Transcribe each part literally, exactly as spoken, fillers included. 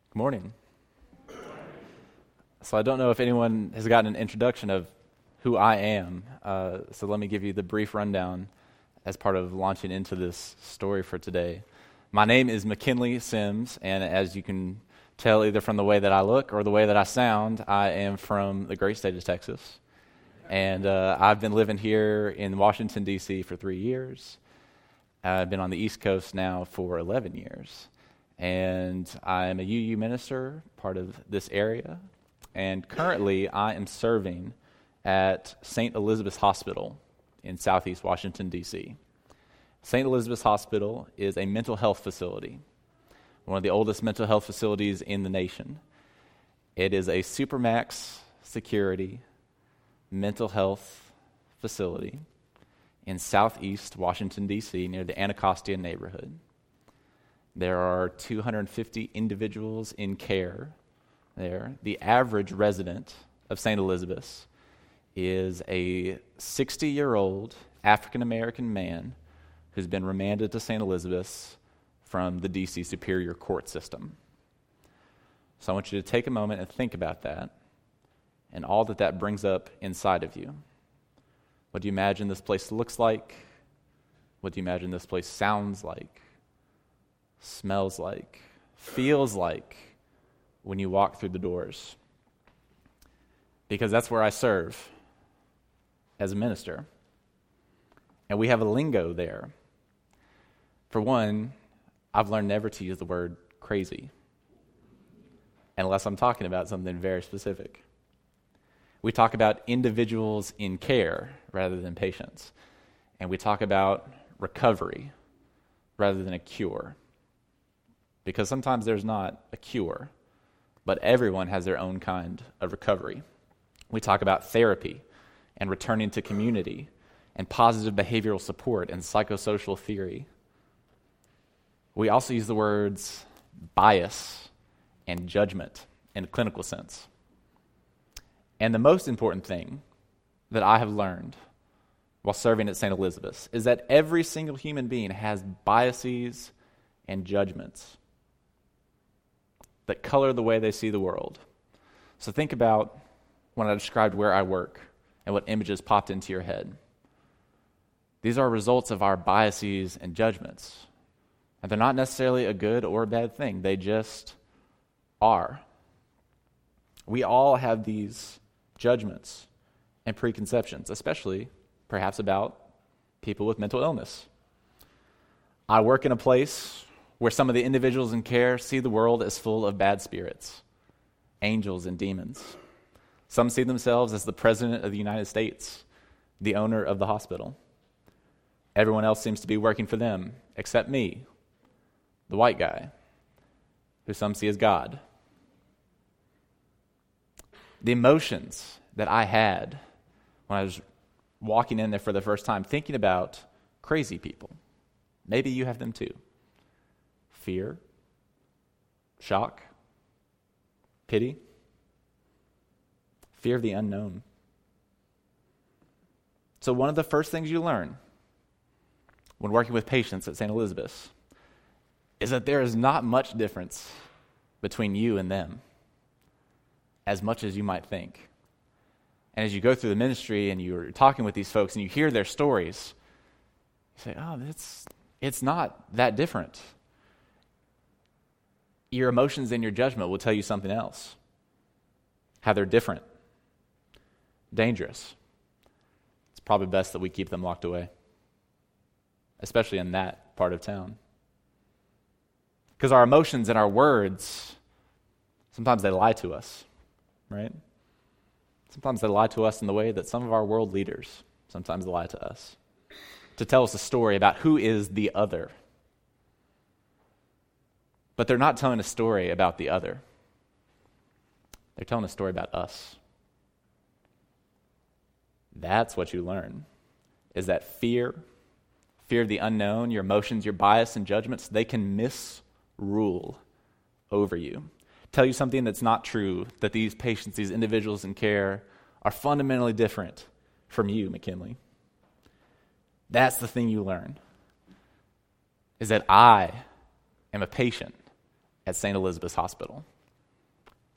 Good morning. So I don't know if anyone has gotten an introduction of who I am, uh, so let me give you the brief rundown as part of launching into this story for today. My name is McKinley Sims, and as you can tell either from the way that I look or the way that I sound, I am from the great state of Texas. And uh, I've been living here in Washington, D C for three years. I've been on the East Coast now for eleven years. And I'm a U U minister, part of this area. And currently, I am serving at Saint Elizabeth's Hospital in Southeast Washington, D C Saint Elizabeth's Hospital is a mental health facility, one of the oldest mental health facilities in the nation. It is a supermax security mental health facility in Southeast Washington, D C, near the Anacostia neighborhood. There are two hundred fifty individuals in care there. The average resident of Saint Elizabeth's is a sixty-year-old African-American man who's been remanded to Saint Elizabeth's from the D C Superior Court system. So I want you to take a moment and think about that and all that that brings up inside of you. What do you imagine this place looks like? What do you imagine this place sounds like? Smells like, feels like when you walk through the doors? Because that's where I serve as a minister. And we have a lingo there. For one, I've learned never to use the word crazy unless I'm talking about something very specific. We talk about individuals in care rather than patients. And we talk about recovery rather than a cure. Because sometimes there's not a cure, but everyone has their own kind of recovery. We talk about therapy and returning to community and positive behavioral support and psychosocial theory. We also use the words bias and judgment in a clinical sense. And the most important thing that I have learned while serving at Saint Elizabeth's is that every single human being has biases and judgments that color the way they see the world. So think about when I described where I work and what images popped into your head. These are results of our biases and judgments. And they're not necessarily a good or a bad thing. They just are. We all have these judgments and preconceptions, especially perhaps about people with mental illness. I work in a place where some of the individuals in care see the world as full of bad spirits, angels and demons. Some see themselves as the president of the United States, the owner of the hospital. Everyone else seems to be working for them, except me, the white guy, who some see as God. The emotions that I had when I was walking in there for the first time, thinking about crazy people, maybe you have them too. Fear, shock, pity, fear of the unknown. So one of the first things you learn when working with patients at Saint Elizabeth's is that there is not much difference between you and them, as much as you might think. And as you go through the ministry and you're talking with these folks and you hear their stories, you say, oh, it's, it's not that different. Your emotions and your judgment will tell you something else. How they're different. Dangerous. It's probably best that we keep them locked away. Especially in that part of town. Because our emotions and our words, sometimes they lie to us, right? Sometimes they lie to us in the way that some of our world leaders sometimes lie to us. To tell us a story about who is the other. But they're not telling a story about the other. They're telling a story about us. That's what you learn, is that fear, fear of the unknown, your emotions, your bias and judgments, they can misrule over you. Tell you something that's not true, that these patients, these individuals in care are fundamentally different from you, McKinley. That's the thing you learn, is that I am a patient at Saint Elizabeth's Hospital.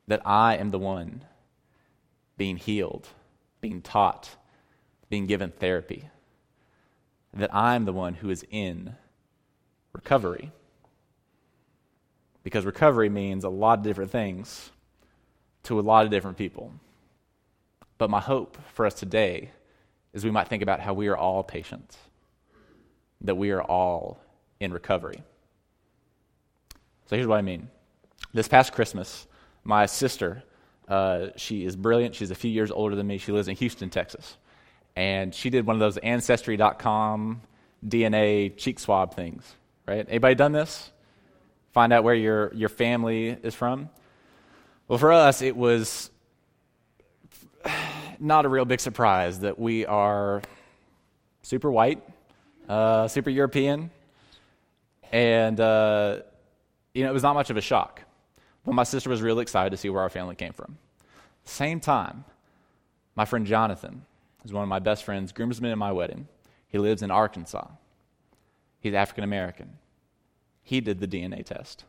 that I am the one being healed, being taught, being given therapy, that I'm the one who is in recovery. Because recovery means a lot of different things to a lot of different people. But my hope for us today is we might think about how we are all patients, that we are all in recovery. So here's what I mean. This past Christmas, my sister, uh, she is brilliant. She's a few years older than me. She lives in Houston, Texas. And she did one of those Ancestry dot com D N A cheek swab things, right? Anybody done this? Find out where your, your family is from? Well, for us, it was not a real big surprise that we are super white, uh, super European, and uh, you know, it was not much of a shock. But my sister was really excited to see where our family came from. Same time, my friend Jonathan is one of my best friends, groomsman at my wedding. He lives in Arkansas. He's African American. He did the D N A test.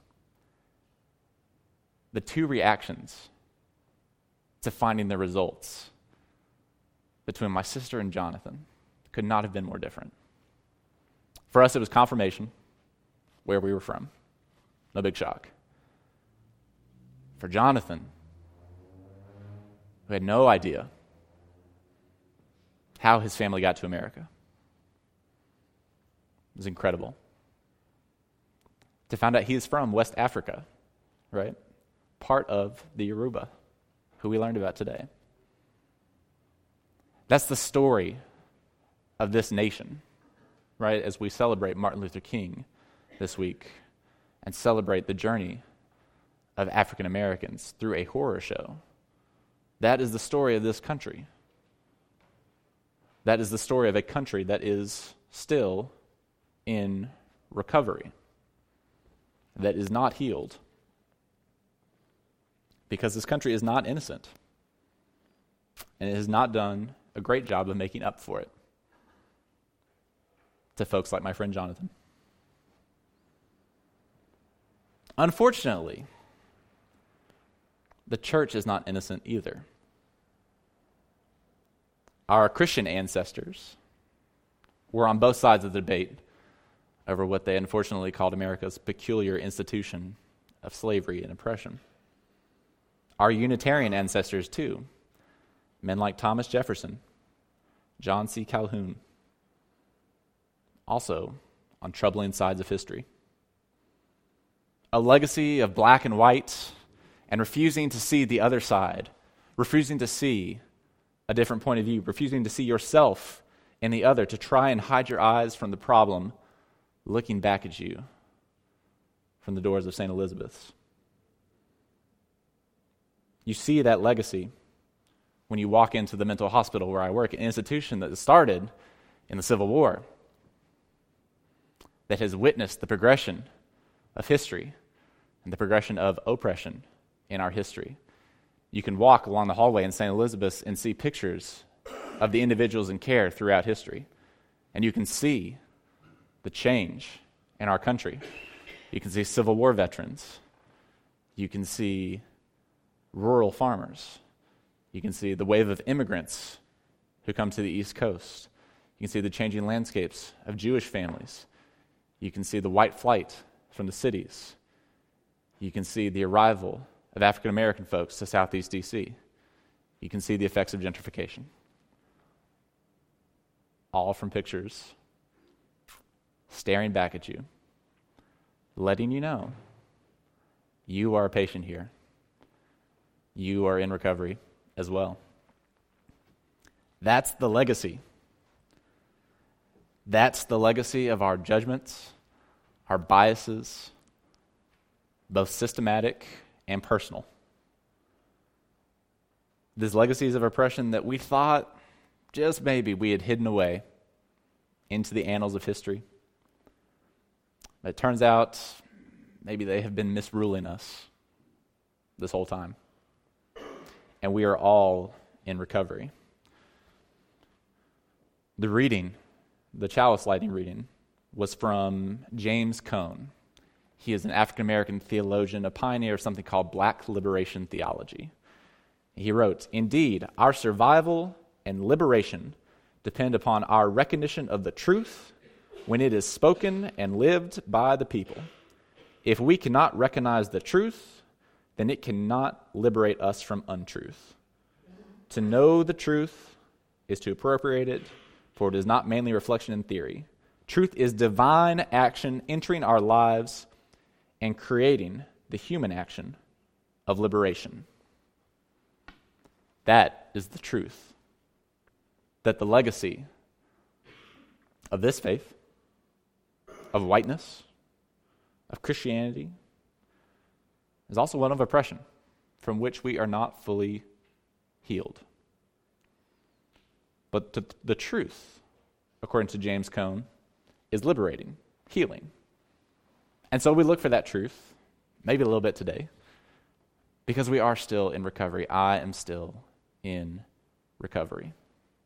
The two reactions to finding the results between my sister and Jonathan could not have been more different. For us, it was confirmation where we were from. No big shock. For Jonathan, who had no idea how his family got to America, it was incredible. To find out he is from West Africa, right? Part of the Yoruba, who we learned about today. That's the story of this nation, right? As we celebrate Martin Luther King this week and celebrate the journey of African Americans through a horror show. That is the story of this country. That is the story of a country that is still in recovery, that is not healed, because this country is not innocent, and it has not done a great job of making up for it to folks like my friend Jonathan. Unfortunately, the church is not innocent either. Our Christian ancestors were on both sides of the debate over what they unfortunately called America's peculiar institution of slavery and oppression. Our Unitarian ancestors, too, men like Thomas Jefferson, John C. Calhoun, also on troubling sides of history. A legacy of black and white and refusing to see the other side, refusing to see a different point of view, refusing to see yourself in the other, to try and hide your eyes from the problem looking back at you from the doors of Saint Elizabeth's. You see that legacy when you walk into the mental hospital where I work, an institution that started in the Civil War, that has witnessed the progression of history and the progression of oppression in our history. You can walk along the hallway in Saint Elizabeth's and see pictures of the individuals in care throughout history, and you can see the change in our country. You can see Civil War veterans. You can see rural farmers. You can see the wave of immigrants who come to the East Coast. You can see the changing landscapes of Jewish families. You can see the white flight from the cities. You can see the arrival of African American folks to Southeast D C. You can see the effects of gentrification. All from pictures staring back at you, letting you know you are a patient here. You are in recovery as well. That's the legacy. That's the legacy of our judgments, our biases, both systematic and personal. These legacies of oppression that we thought just maybe we had hidden away into the annals of history. But it turns out maybe they have been misruling us this whole time. And we are all in recovery. The reading, the chalice lighting reading, was from James Cone. He is an African-American theologian, a pioneer of something called Black liberation theology. He wrote, "Indeed, our survival and liberation depend upon our recognition of the truth when it is spoken and lived by the people. If we cannot recognize the truth, then it cannot liberate us from untruth. To know the truth is to appropriate it, for it is not mainly reflection in theory. Truth is divine action entering our lives and creating the human action of liberation." That is the truth. That the legacy of this faith, of whiteness, of Christianity, is also one of oppression, from which we are not fully healed. But the, the truth, according to James Cone, is liberating, healing. And so we look for that truth, maybe a little bit today, because we are still in recovery. I am still in recovery.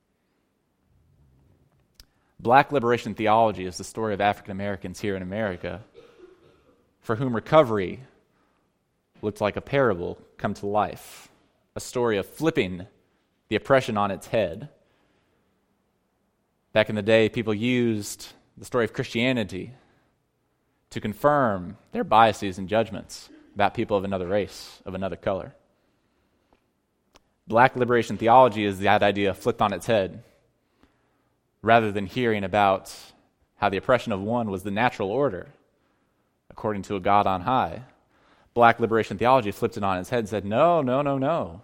Black liberation theology is the story of African Americans here in America for whom recovery looked like a parable come to life, a story of flipping the oppression on its head. Back in the day, people used the story of Christianity to confirm their biases and judgments about people of another race, of another color. Black liberation theology is that idea flipped on its head. Rather than hearing about how the oppression of one was the natural order, according to a God on high, Black liberation theology flipped it on its head and said, no, no, no, no.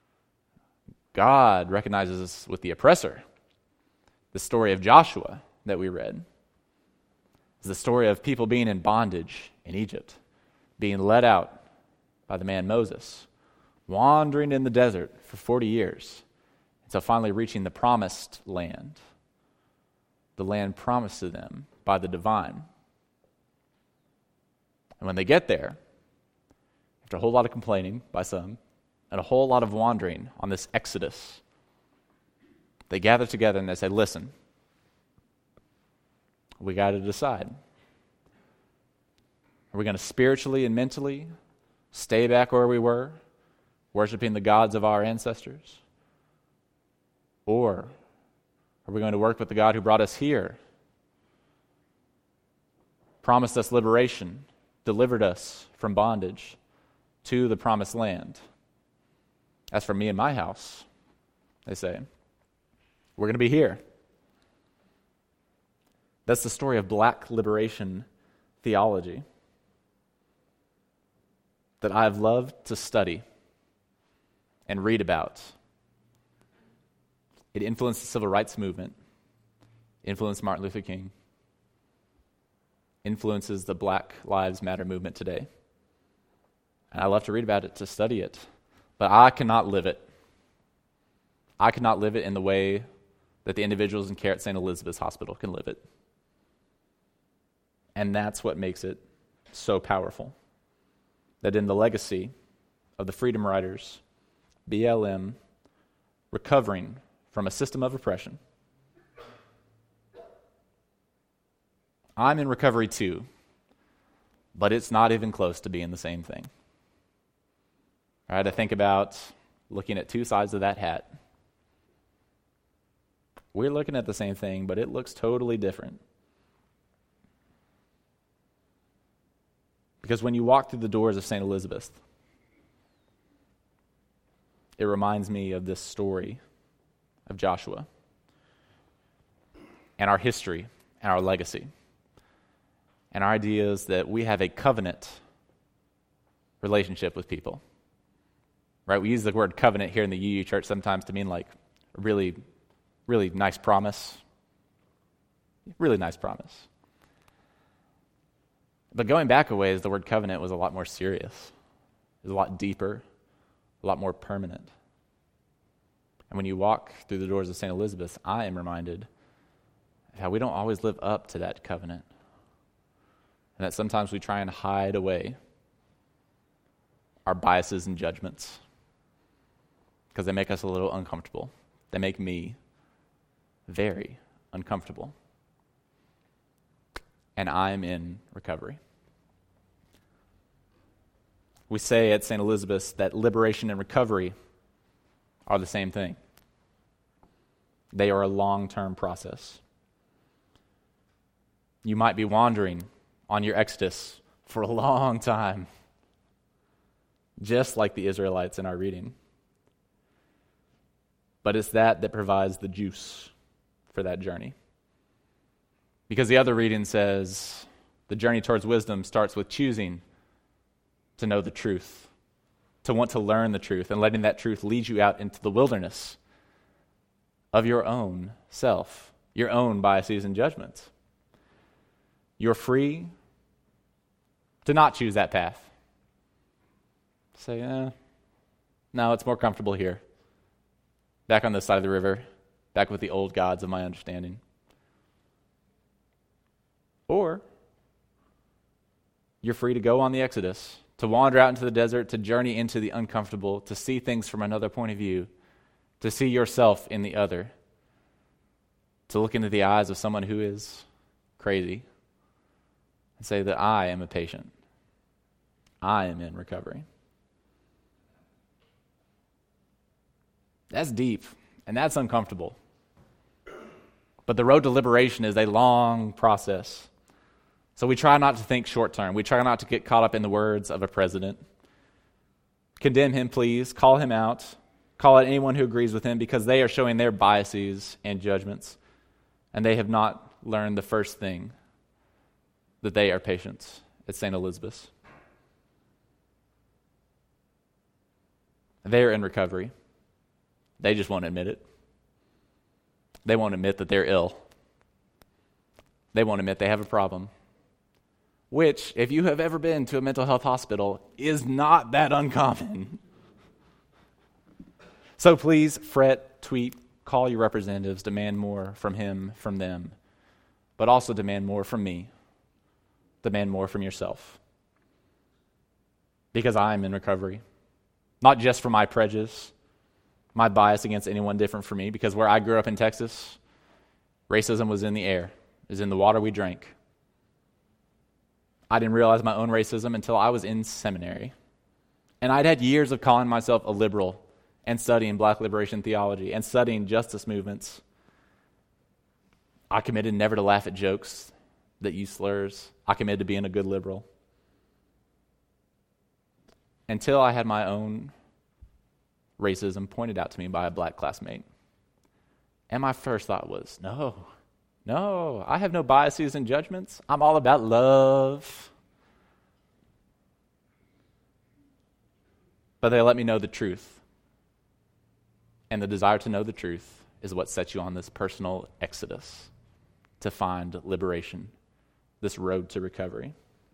God recognizes us with the oppressor. The story of Joshua that we read is the story of people being in bondage in Egypt, being led out by the man Moses, wandering in the desert for forty years, until finally reaching the promised land, the land promised to them by the divine. And when they get there, after a whole lot of complaining by some, and a whole lot of wandering on this exodus, they gather together and they say, listen, we got to decide. Are we going to spiritually and mentally stay back where we were, worshiping the gods of our ancestors? Or are we going to work with the God who brought us here, promised us liberation, delivered us from bondage to the promised land? As for me and my house, they say, we're going to be here. That's the story of Black liberation theology that I've loved to study and read about. It influenced the civil rights movement, influenced Martin Luther King, influences the Black Lives Matter movement today. And I love to read about it, to study it. But I cannot live it. I cannot live it in the way that the individuals in care at Saint Elizabeth's Hospital can live it. And that's what makes it so powerful. That in the legacy of the Freedom Riders, B L M, recovering from a system of oppression, I'm in recovery too, but it's not even close to being the same thing. All right, I think about looking at two sides of that hat. We're looking at the same thing, but it looks totally different. Because when you walk through the doors of Saint Elizabeth, it reminds me of this story of Joshua and our history and our legacy and our ideas that we have a covenant relationship with people. Right? We use the word covenant here in the U U Church sometimes to mean like a really, really nice promise. Really nice promise. But going back a ways, the word covenant was a lot more serious. It was a lot deeper, a lot more permanent. And when you walk through the doors of Saint Elizabeth, I am reminded of how we don't always live up to that covenant. And that sometimes we try and hide away our biases and judgments because they make us a little uncomfortable. They make me very uncomfortable. And I'm in recovery. We say at Saint Elizabeth's that liberation and recovery are the same thing. They are a long-term process. You might be wandering on your exodus for a long time, just like the Israelites in our reading. But it's that that provides the juice for that journey. Because the other reading says the journey towards wisdom starts with choosing to know the truth, to want to learn the truth, and letting that truth lead you out into the wilderness of your own self, your own biases and judgments. You're free to not choose that path. Say, eh, no, it's more comfortable here. Back on this side of the river, back with the old gods of my understanding. Or you're free to go on the exodus, to wander out into the desert, to journey into the uncomfortable, to see things from another point of view, to see yourself in the other, to look into the eyes of someone who is crazy and say that I am a patient. I am in recovery. That's deep, and that's uncomfortable. But the road to liberation is a long process. So we try not to think short term. We try not to get caught up in the words of a president. Condemn him, please. Call him out. Call out anyone who agrees with him, because they are showing their biases and judgments, and they have not learned the first thing, that they are patients at Saint Elizabeth's. They are in recovery. They just won't admit it. They won't admit that they're ill. They won't admit they have a problem, which, if you have ever been to a mental health hospital, is not that uncommon. So please fret, tweet, call your representatives, demand more from him, from them, but also demand more from me. Demand more from yourself. Because I am in recovery. Not just for my prejudice, my bias against anyone different from me, because where I grew up in Texas, racism was in the air, it was in the water we drank. I didn't realize my own racism until I was in seminary. And I'd had years of calling myself a liberal and studying black liberation theology and studying justice movements. I committed never to laugh at jokes that use slurs. I committed to being a good liberal. Until I had my own racism pointed out to me by a black classmate. And my first thought was, no, no, I have no biases and judgments. I'm all about love. But they let me know the truth. And the desire to know the truth is what sets you on this personal exodus to find liberation, this road to recovery.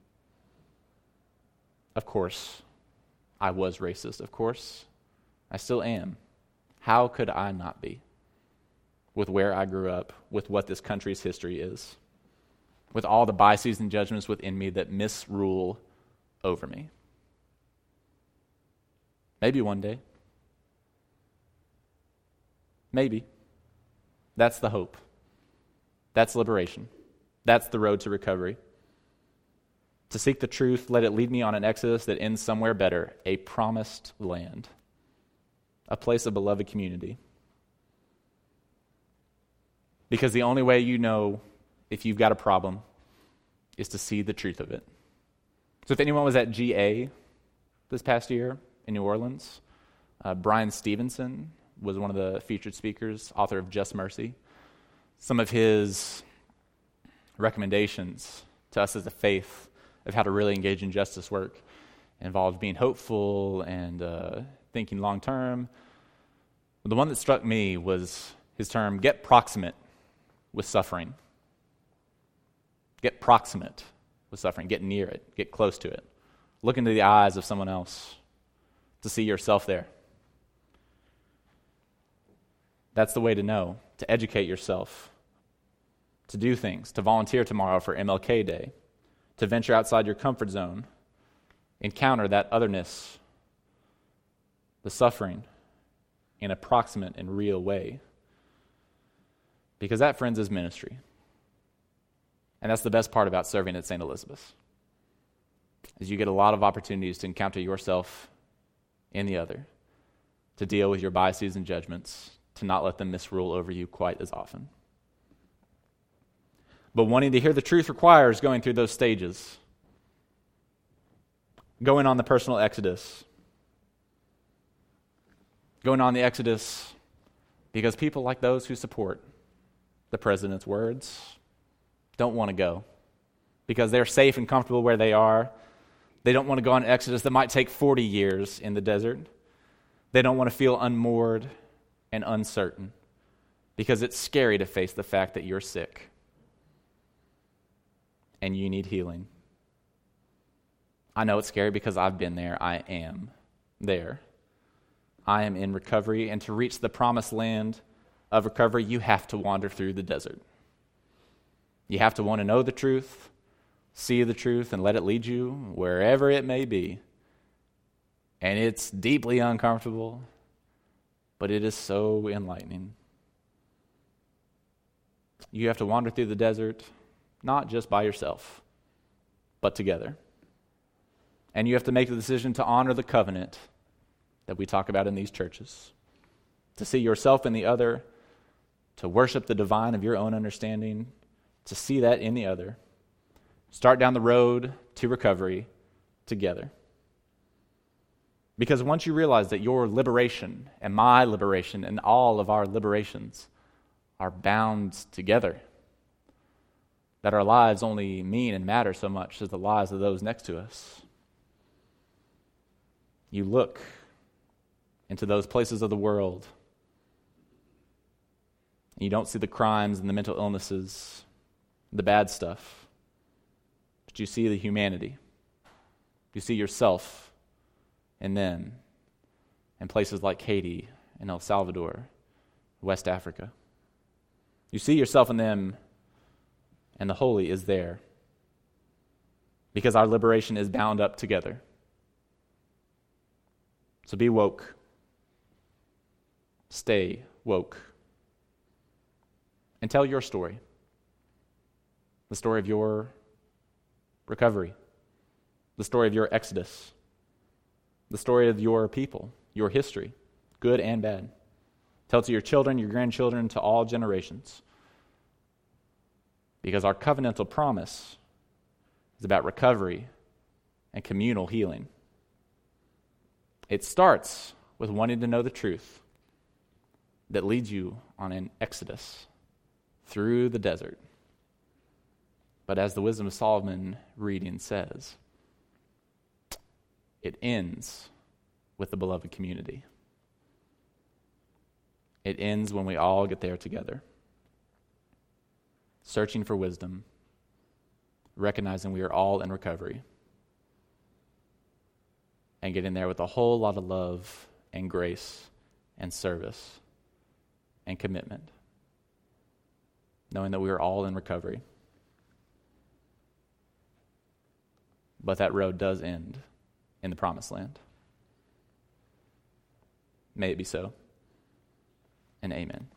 Of course, I was racist, of course. I still am. How could I not be? With where I grew up, with what this country's history is, with all the biases and judgments within me that misrule over me. Maybe one day. Maybe. That's the hope. That's liberation. That's the road to recovery. To seek the truth, let it lead me on an exodus that ends somewhere better, a promised land, a place of beloved community. Because the only way you know if you've got a problem is to see the truth of it. So if anyone was at G A this past year in New Orleans, uh, Brian Stevenson was one of the featured speakers, author of Just Mercy. Some of his recommendations to us as a faith of how to really engage in justice work involved being hopeful and uh, thinking long term. The one that struck me was his term, get proximate with suffering. Get proximate with suffering. Get near it. Get close to it. Look into the eyes of someone else to see yourself there. That's the way to know, to educate yourself, to do things, to volunteer tomorrow for M L K Day, to venture outside your comfort zone, encounter that otherness, the suffering, in a proximate and real way. Because that, friends, is ministry. And that's the best part about serving at Saint Elizabeth's. is you get a lot of opportunities to encounter yourself in the other, to deal with your biases and judgments, to not let them misrule over you quite as often. But wanting to hear the truth requires going through those stages, going on the personal exodus, going on the exodus because people like those who support the president's words don't want to go because they're safe and comfortable where they are. They don't want to go on an exodus that might take forty years in the desert. They don't want to feel unmoored and uncertain because it's scary to face the fact that you're sick and you need healing. I know it's scary because I've been there. I am there. I am in recovery, and to reach the promised land of recovery, you have to wander through the desert. You have to want to know the truth, see the truth, and let it lead you wherever it may be. And it's deeply uncomfortable, but it is so enlightening. You have to wander through the desert, not just by yourself, but together. And you have to make the decision to honor the covenant that we talk about in these churches, to see yourself in the other, to worship the divine of your own understanding, to see that in the other. Start down the road to recovery together. Because once you realize that your liberation and my liberation and all of our liberations are bound together, that our lives only mean and matter so much as the lives of those next to us, you look into those places of the world. You don't see the crimes and the mental illnesses, the bad stuff, but you see the humanity. You see yourself in them in places like Haiti and El Salvador, West Africa. You see yourself in them, and the holy is there because our liberation is bound up together. So be woke. Stay woke. And tell your story. The story of your recovery. The story of your exodus. The story of your people, your history, good and bad. Tell it to your children, your grandchildren, to all generations. Because our covenantal promise is about recovery and communal healing. It starts with wanting to know the truth that leads you on an exodus through the desert. But as the Wisdom of Solomon reading says, it ends with the beloved community. It ends when we all get there together, searching for wisdom, recognizing we are all in recovery, and getting there with a whole lot of love and grace and service and commitment, knowing that we are all in recovery. But that road does end in the promised land. May it be so, and amen.